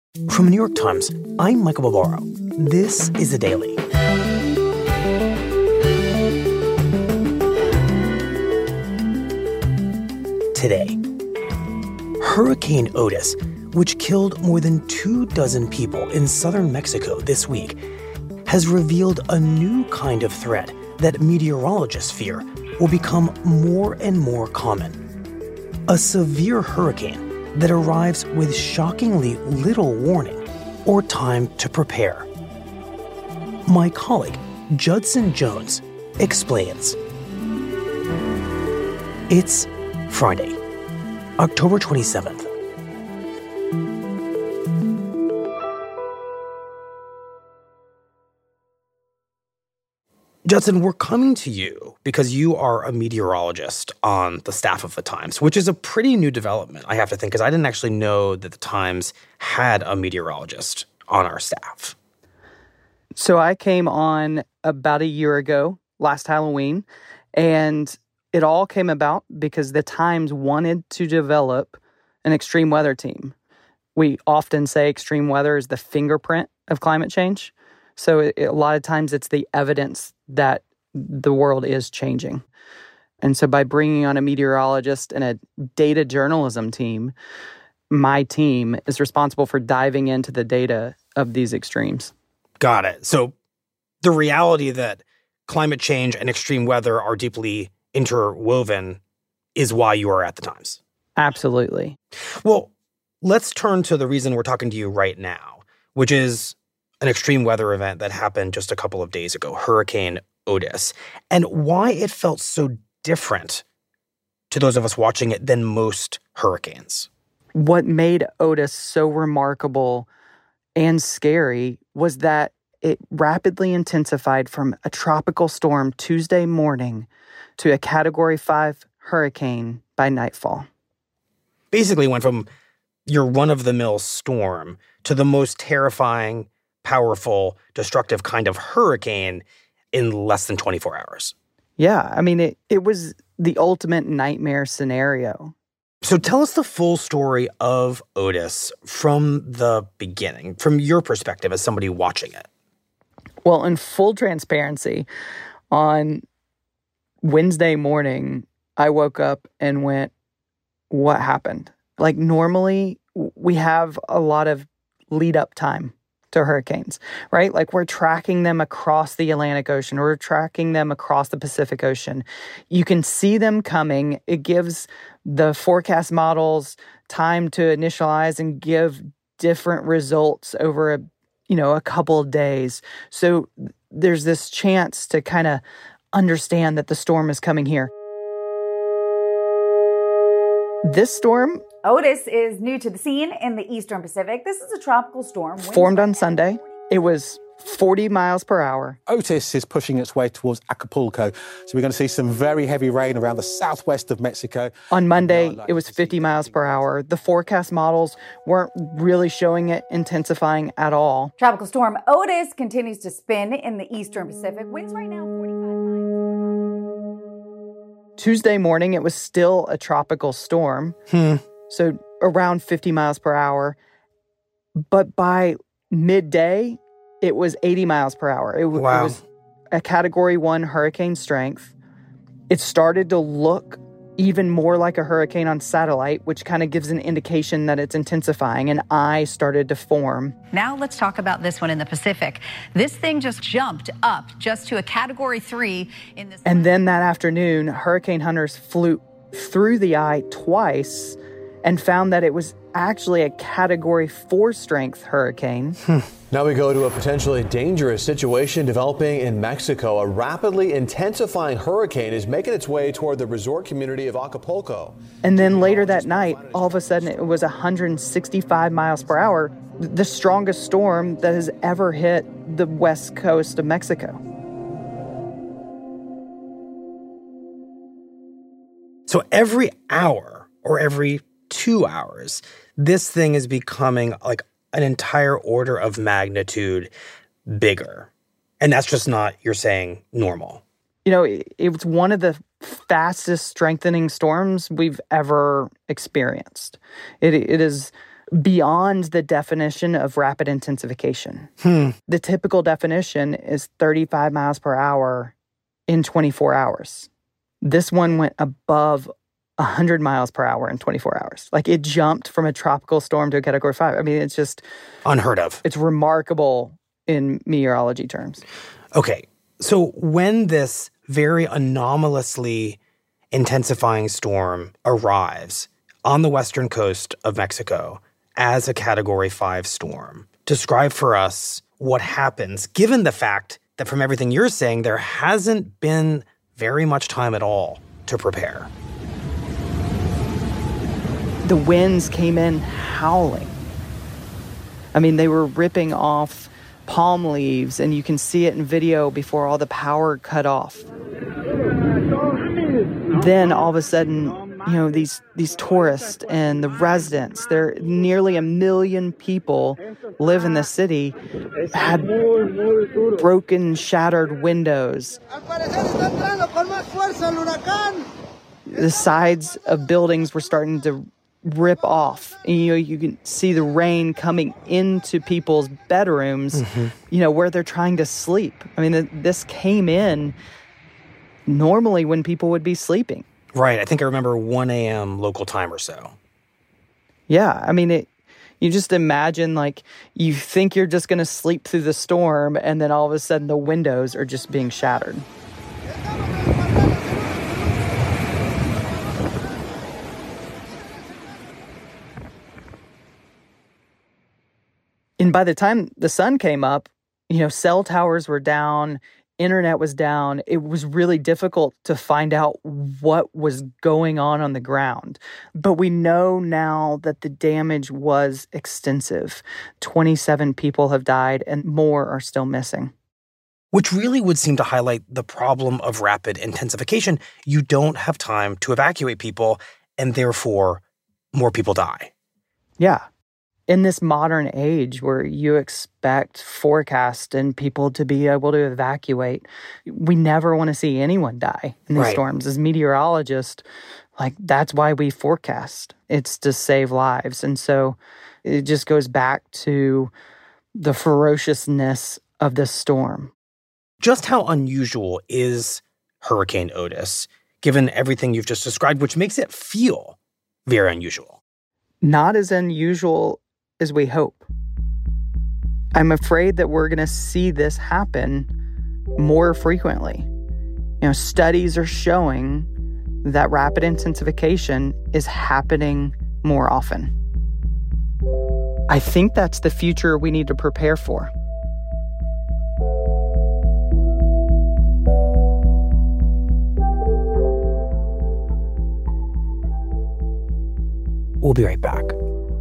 From the New York Times, I'm Michael Barbaro. This is The Daily. Today, Hurricane Otis, which killed more than 24 people in southern Mexico this week, has revealed a new kind of threat that meteorologists fear will become more and more common. A severe hurricane that arrives with shockingly little warning or time to prepare. My colleague, Judson Jones, explains. It's Friday, October 27th. Judson, we're coming to you because you are a meteorologist on the staff of The Times, which is a pretty new development, I have to think, because I didn't actually know that The Times had a meteorologist on our staff. So I came on about a year ago, last Halloween, and it all came about because The Times wanted to develop an extreme weather team. We often say extreme weather is the fingerprint of climate change. So a lot of times it's the evidence that the world is changing. And so by bringing on a meteorologist and a data journalism team, my team is responsible for diving into the data of these extremes. Got it. So the reality that climate change and extreme weather are deeply interwoven is why you are at The Times. Absolutely. Well, let's turn to the reason we're talking to you right now, which is an extreme weather event that happened just a couple of days ago, Hurricane Otis, and why it felt so different to those of us watching it than most hurricanes. What made Otis so remarkable and scary was that it rapidly intensified from a tropical storm Tuesday morning to a Category 5 hurricane by nightfall. Basically went from your run-of-the-mill storm to the most terrifying, powerful, destructive kind of hurricane in less than 24 hours. Yeah, I mean, it was the ultimate nightmare scenario. So tell us the full story of Otis from the beginning, from your perspective as somebody watching it. Well, in full transparency, on Wednesday morning, I woke up and went, what happened? Like normally, we have a lot of lead-up time to hurricanes, right? Like we're tracking them across the Atlantic Ocean, or we're tracking them across the Pacific Ocean. You can see them coming. It gives the forecast models time to initialize and give different results over a couple of days. So there's this chance to kind of understand that the storm is coming here. This storm, Otis, is new to the scene in the Eastern Pacific. This is a tropical storm. Formed on Sunday. It was 40 miles per hour. Otis is pushing its way towards Acapulco. So we're going to see some very heavy rain around the southwest of Mexico. On Monday, it was 50 miles per hour. The forecast models weren't really showing it intensifying at all. Tropical storm Otis continues to spin in the Eastern Pacific. Winds right now 45 miles. Tuesday morning, it was still a tropical storm. So around 50 miles per hour. But by midday, it was 80 miles per hour. It was a Category 1 hurricane strength. It started to look even more like a hurricane on satellite, which kind of gives an indication that it's intensifying. An eye started to form. Now let's talk about this one in the Pacific. This thing just jumped up just to a Category 3 in this. And then that afternoon, hurricane hunters flew through the eye twice and found that it was actually a Category 4 strength hurricane. Now we go to a potentially dangerous situation developing in Mexico. A rapidly intensifying hurricane is making its way toward the resort community of Acapulco. And then later that night, all of a sudden, it was 165 miles per hour, the strongest storm that has ever hit the west coast of Mexico. So every hour or every 2 hours, this thing is becoming like an entire order of magnitude bigger. And that's just not, you're saying, normal. You know, it's one of the fastest strengthening storms we've ever experienced. It is beyond the definition of rapid intensification. The typical definition is 35 miles per hour in 24 hours. This one went above 100 miles per hour in 24 hours. Like, it jumped from a tropical storm to a Category 5. I mean, it's just... unheard of. It's remarkable in meteorology terms. Okay, so when this very anomalously intensifying storm arrives on the western coast of Mexico as a Category 5 storm, describe for us what happens, given the fact that from everything you're saying, there hasn't been very much time at all to prepare. The winds came in howling. I mean, they were ripping off palm leaves, and you can see it in video before all the power cut off. Then all of a sudden, you know, these tourists and the residents, there nearly 1 million people live in the city, had broken, shattered windows. The sides of buildings were starting to rip off. And, you know, you can see the rain coming into people's bedrooms, you know, where they're trying to sleep. I mean, this came in normally when people would be sleeping. Right. I think I remember 1 a.m. local time or so. Yeah. I mean, you just imagine, like, you think you're just going to sleep through the storm, and then all of a sudden the windows are just being shattered. And by the time the sun came up, you know, cell towers were down, internet was down. It was really difficult to find out what was going on the ground. But we know now that the damage was extensive. 27 people have died and more are still missing. Which really would seem to highlight the problem of rapid intensification. You don't have time to evacuate people, and therefore more people die. Yeah. In this modern age where you expect forecast and people to be able to evacuate, we never want to see anyone die in these storms. As meteorologists, like, that's why we forecast. It's to save lives. And so it just goes back to the ferociousness of this storm. Just how unusual is Hurricane Otis, given everything you've just described, which makes it feel very unusual? Not as unusual as we hope. I'm afraid that we're going to see this happen more frequently. You know, studies are showing that rapid intensification is happening more often. I think that's the future we need to prepare for. We'll be right back.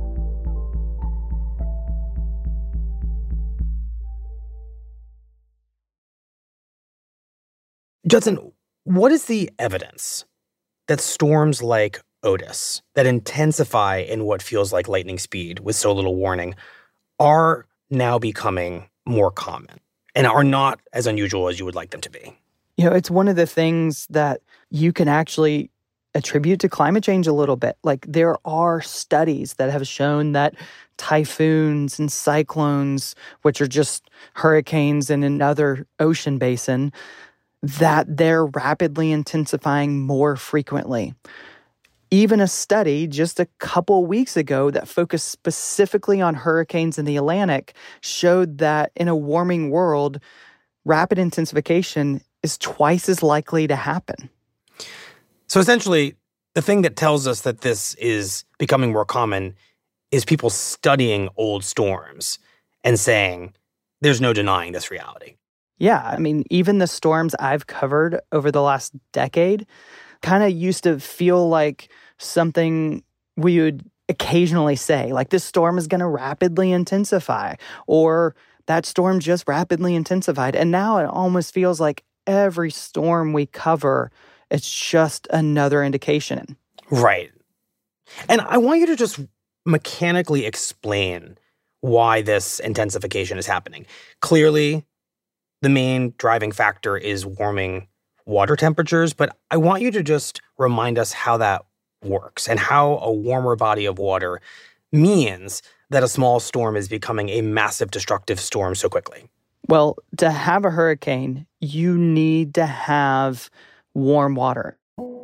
Judson, what is the evidence that storms like Otis, that intensify in what feels like lightning speed with so little warning, are now becoming more common and are not as unusual as you would like them to be? You know, it's one of the things that you can actually attribute to climate change a little bit. Like, there are studies that have shown that typhoons and cyclones, which are just hurricanes in another ocean basin, that they're rapidly intensifying more frequently. Even a study just a couple weeks ago that focused specifically on hurricanes in the Atlantic showed that in a warming world, rapid intensification is twice as likely to happen. So essentially, the thing that tells us that this is becoming more common is people studying old storms and saying, there's no denying this reality. Yeah, I mean, even the storms I've covered over the last decade kind of used to feel like something we would occasionally say, like, this storm is going to rapidly intensify, or that storm just rapidly intensified. And now it almost feels like every storm we cover, it's just another indication. Right. And I want you to just mechanically explain why this intensification is happening. Clearly, the main driving factor is warming water temperatures, but I want you to just remind us how that works and how a warmer body of water means that a small storm is becoming a massive destructive storm so quickly? Well, to have a hurricane, you need to have warm water.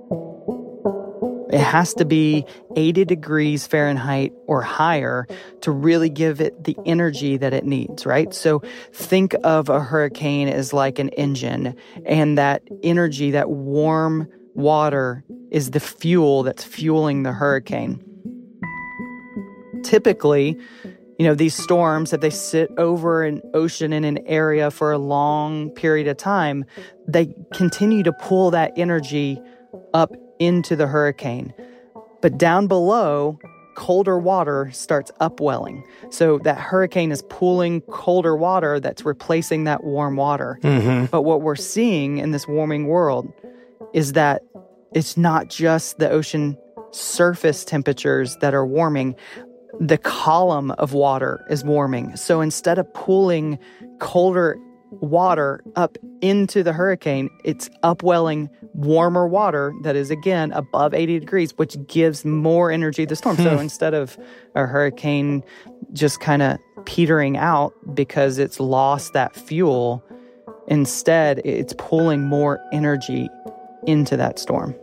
It has to be 80 degrees Fahrenheit or higher to really give it the energy that it needs, right? So think of a hurricane as like an engine, and that energy, that warm water, is the fuel that's fueling the hurricane. Typically, these storms, if they sit over an ocean in an area for a long period of time, they continue to pull that energy up into the hurricane. But down below, colder water starts upwelling. So that hurricane is pulling colder water that's replacing that warm water. Mm-hmm. But what we're seeing in this warming world is that it's not just the ocean surface temperatures that are warming. The column of water is warming. So instead of pulling colder water up into the hurricane, it's upwelling warmer water that is, again, above 80 degrees, which gives more energy to the storm. So instead of a hurricane just kind of petering out because it's lost that fuel, instead it's pulling more energy into that storm.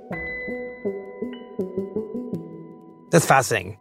That's fascinating.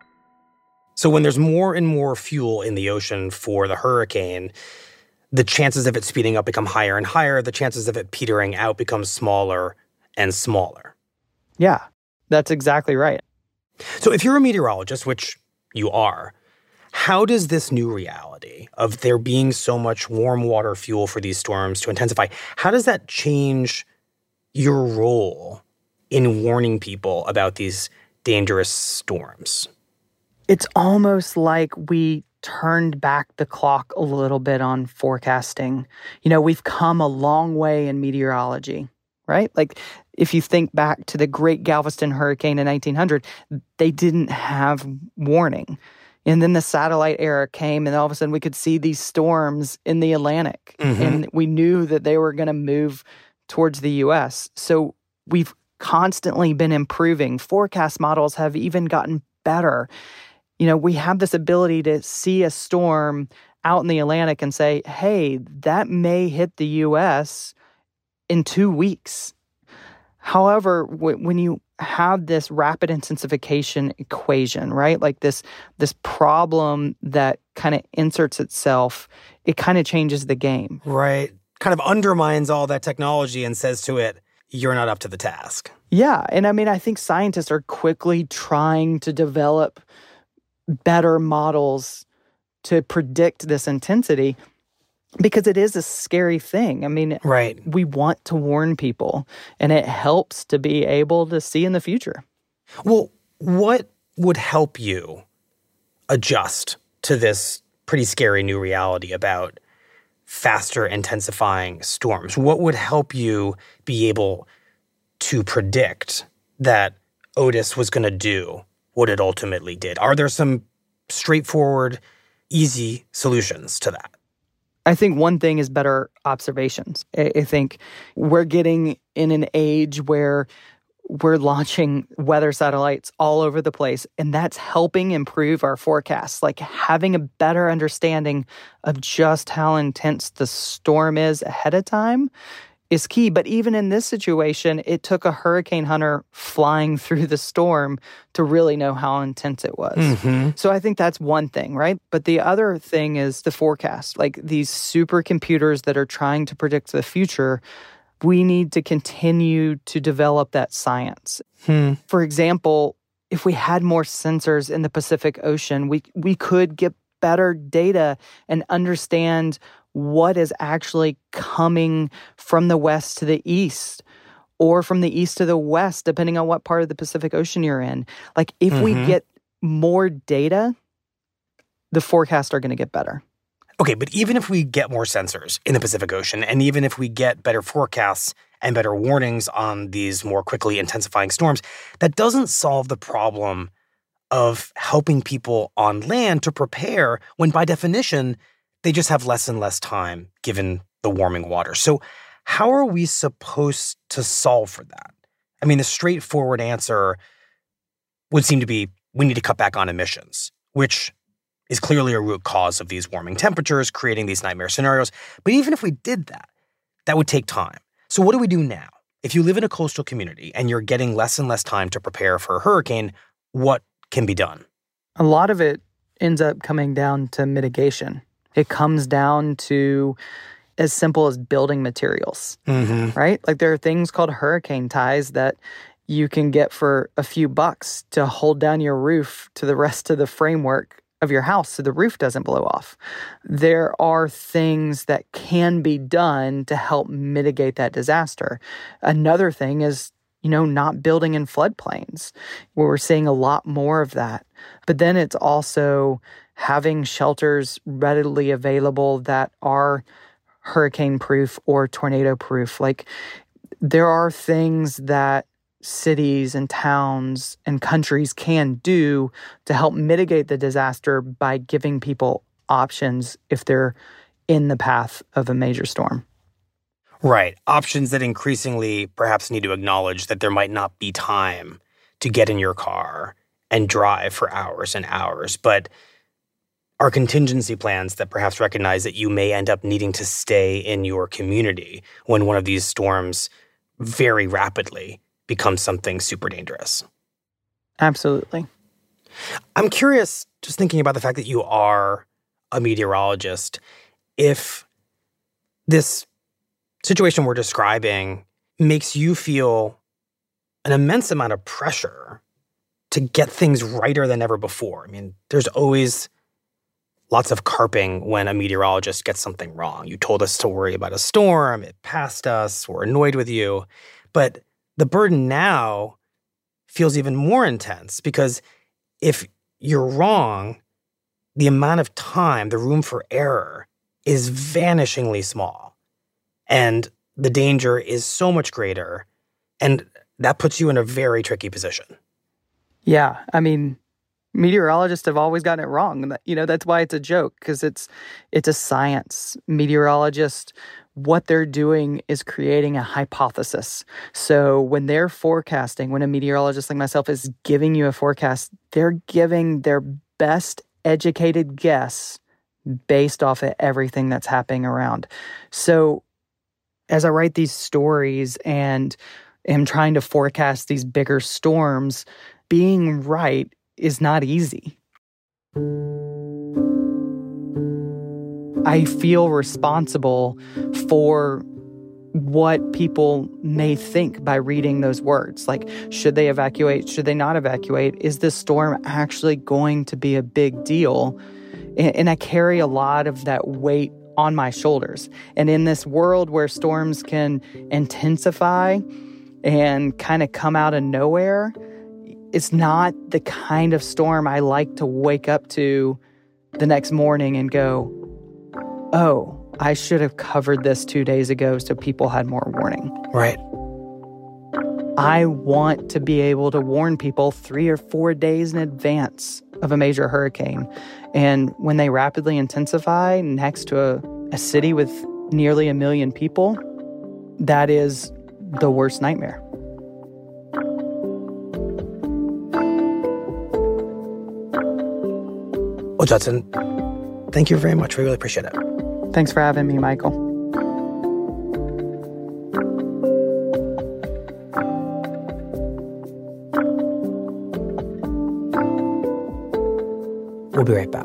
So when there's more and more fuel in the ocean for the hurricane, the chances of it speeding up become higher and higher. The chances of it petering out become smaller and smaller. Yeah, that's exactly right. So if you're a meteorologist, which you are, how does this new reality of there being so much warm water fuel for these storms to intensify, how does that change your role in warning people about these dangerous storms? It's almost like we turned back the clock a little bit on forecasting. We've come a long way in meteorology, right? Like, if you think back to the Great Galveston Hurricane in 1900, they didn't have warning. And then the satellite era came, and all of a sudden we could see these storms in the Atlantic. Mm-hmm. And we knew that they were going to move towards the U.S. So we've constantly been improving. Forecast models have even gotten better. We have this ability to see a storm out in the Atlantic and say, hey, that may hit the U.S. in 2 weeks. However, when you have this rapid intensification equation, right, like this problem that kind of inserts itself, it kind of changes the game. Right. Kind of undermines all that technology and says to it, you're not up to the task. Yeah. And I think scientists are quickly trying to develop better models to predict this intensity because it is a scary thing. Right. We want to warn people, and it helps to be able to see in the future. Well, what would help you adjust to this pretty scary new reality about faster intensifying storms? What would help you be able to predict that Otis was going to do what it ultimately did? Are there some straightforward, easy solutions to that? I think one thing is better observations. I think we're getting in an age where we're launching weather satellites all over the place, and that's helping improve our forecasts. Like, having a better understanding of just how intense the storm is ahead of time is key. But even in this situation, it took a hurricane hunter flying through the storm to really know how intense it was. Mm-hmm. So I think that's one thing, right? But the other thing is the forecast. Like, these supercomputers that are trying to predict the future, we need to continue to develop that science. For example, if we had more sensors in the Pacific Ocean, we could get better data and understand what is actually coming from the west to the east or from the east to the west, depending on what part of the Pacific Ocean you're in. Like, if we get more data, the forecasts are going to get better. Okay, but even if we get more sensors in the Pacific Ocean, and even if we get better forecasts and better warnings on these more quickly intensifying storms, that doesn't solve the problem of helping people on land to prepare when, by definition, they just have less and less time given the warming water. So how are we supposed to solve for that? The straightforward answer would seem to be we need to cut back on emissions which is clearly a root cause of these warming temperatures, creating these nightmare scenarios. But even if we did that, that would take time. So what do we do now? If you live in a coastal community and you're getting less and less time to prepare for a hurricane, what can be done? A lot of it ends up coming down to mitigation. It comes down to as simple as building materials, right? Like there are things called hurricane ties that you can get for a few bucks to hold down your roof to the rest of the framework of your house so the roof doesn't blow off. There are things that can be done to help mitigate that disaster. Another thing is, not building in floodplains, where we're seeing a lot more of that. But then it's also having shelters readily available that are hurricane-proof or tornado-proof. Like, there are things that cities and towns and countries can do to help mitigate the disaster by giving people options if they're in the path of a major storm. Right. Options that increasingly perhaps need to acknowledge that there might not be time to get in your car and drive for hours and hours, but are contingency plans that perhaps recognize that you may end up needing to stay in your community when one of these storms very rapidly becomes something super dangerous. Absolutely. I'm curious, just thinking about the fact that you are a meteorologist, if this situation we're describing makes you feel an immense amount of pressure to get things righter than ever before. I mean, there's always lots of carping when a meteorologist gets something wrong. You told us to worry about a storm, it passed us, we're annoyed with you. But the burden now feels even more intense because if you're wrong, the amount of time, the room for error is vanishingly small. And the danger is so much greater. And that puts you in a very tricky position. Yeah. I mean, meteorologists have always gotten it wrong. That's why it's a joke, because it's a science. Meteorologists, what they're doing is creating a hypothesis. So when they're forecasting, when a meteorologist like myself is giving you a forecast, they're giving their best educated guess based off of everything that's happening around. So as I write these stories and am trying to forecast these bigger storms, being right is not easy. I feel responsible for what people may think by reading those words. Like, should they evacuate? Should they not evacuate? Is this storm actually going to be a big deal? And I carry a lot of that weight on my shoulders. And in this world where storms can intensify and kind of come out of nowhere, it's not the kind of storm I like to wake up to the next morning and go, oh, I should have covered this 2 days ago so people had more warning. Right. I want to be able to warn people 3 or 4 days in advance of a major hurricane. And when they rapidly intensify next to a city with nearly 1 million people, that is the worst nightmare. Well, Judson, thank you very much. We really appreciate it. Thanks for having me, Michael. We'll be right back.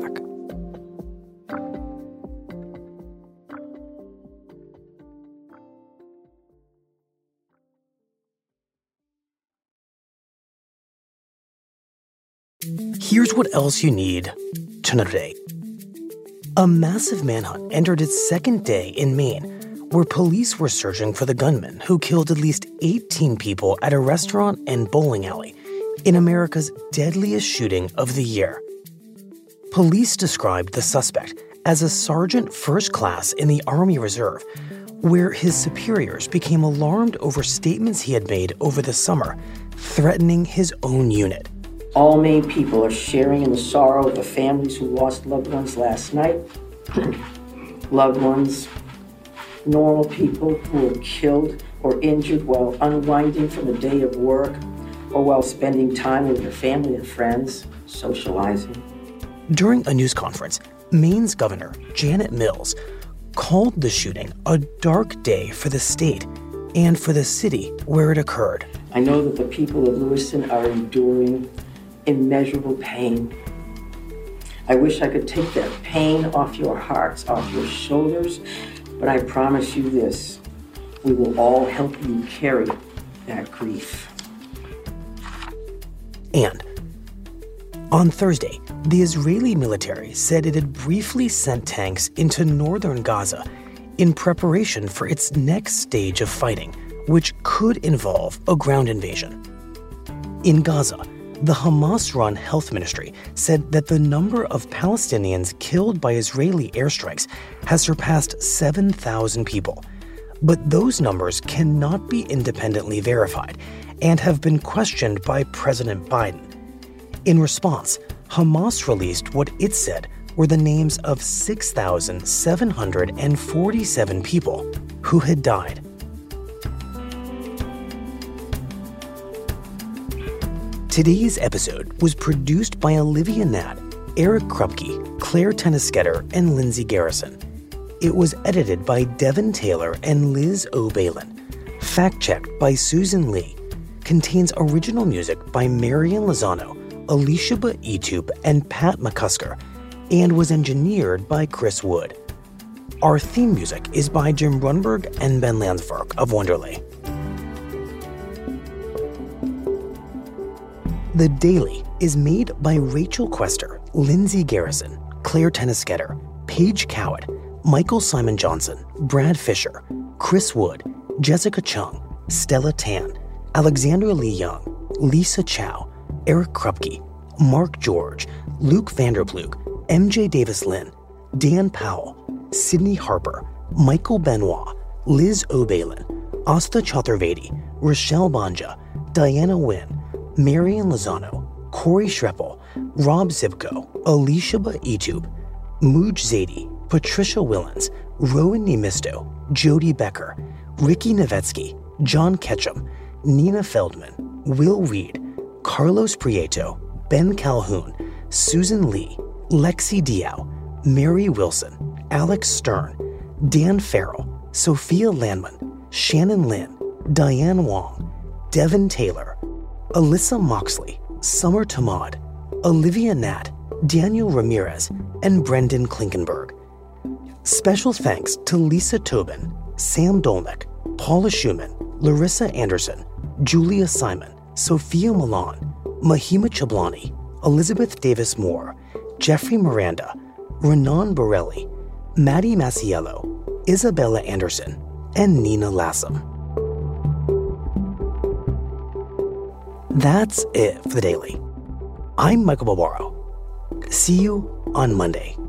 Here's what else you need to know today. A massive manhunt entered its second day in Maine, where police were searching for the gunman who killed at least 18 people at a restaurant and bowling alley in America's deadliest shooting of the year. Police described the suspect as a sergeant first class in the Army Reserve, where his superiors became alarmed over statements he had made over the summer, threatening his own unit. All Maine people are sharing in the sorrow of the families who lost loved ones last night. Loved ones, normal people who were killed or injured while unwinding from a day of work or while spending time with their family and friends, socializing. During a news conference, Maine's Governor Janet Mills called the shooting a dark day for the state and for the city where it occurred. I know that the people of Lewiston are enduring immeasurable pain. I wish I could take that pain off your hearts, off your shoulders, but I promise you this, we will all help you carry that grief. And on Thursday, the Israeli military said it had briefly sent tanks into northern Gaza in preparation for its next stage of fighting, which could involve a ground invasion. In Gaza, the Hamas-run health ministry said that the number of Palestinians killed by Israeli airstrikes has surpassed 7,000 people. But those numbers cannot be independently verified and have been questioned by President Biden. In response, Hamas released what it said were the names of 6,747 people who had died. Today's episode was produced by Olivia Natt, Eric Krupke, Claire Tennisketter, and Lindsay Garrison. It was edited by Devin Taylor and Liz O'Balin. Fact-checked by Susan Lee. Contains original music by Marian Lozano, Alicia Baitup, and Pat McCusker, and was engineered by Chris Wood. Our theme music is by Jim Runberg and Ben Landsverk of Wonderley. The Daily is made by Rachel Quester, Lindsay Garrison, Claire Tennisketter, Paige Cowett, Michael Simon Johnson, Brad Fisher, Chris Wood, Jessica Chung, Stella Tan, Alexandra Lee Young, Lisa Chow, Eric Krupke, Mark George, Luke Vanderplug, MJ Davis-Lynn, Dan Powell, Sydney Harper, Michael Benoit, Liz O'Balin, Asta Chaturvedi, Rochelle Banja, Diana Wynn, Marian Lozano, Corey Schreppel, Rob Zibko, Alicia Baitup, Mooj Zaidi, Patricia Willens, Rowan Nemisto, Jody Becker, Ricky Novetsky, John Ketchum, Nina Feldman, Will Reed, Carlos Prieto, Ben Calhoun, Susan Lee, Lexi Diao, Mary Wilson, Alex Stern, Dan Farrell, Sophia Landman, Shannon Lin, Diane Wong, Devin Taylor, Alyssa Moxley, Summer Tamad, Olivia Natt, Daniel Ramirez, and Brendan Klinkenberg. Special thanks to Lisa Tobin, Sam Dolnick, Paula Schumann, Larissa Anderson, Julia Simon, Sophia Milan, Mahima Chablani, Elizabeth Davis Moore, Jeffrey Miranda, Renan Borelli, Maddie Masiello, Isabella Anderson, and Nina Lassam. That's it for The Daily. I'm Michael Barbaro. See you on Monday.